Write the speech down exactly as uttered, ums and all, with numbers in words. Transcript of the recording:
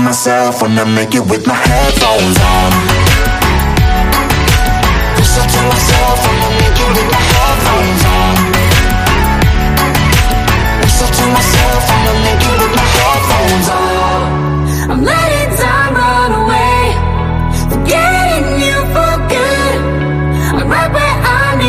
myself when I make it with my headphones on. Whistle to myself when I make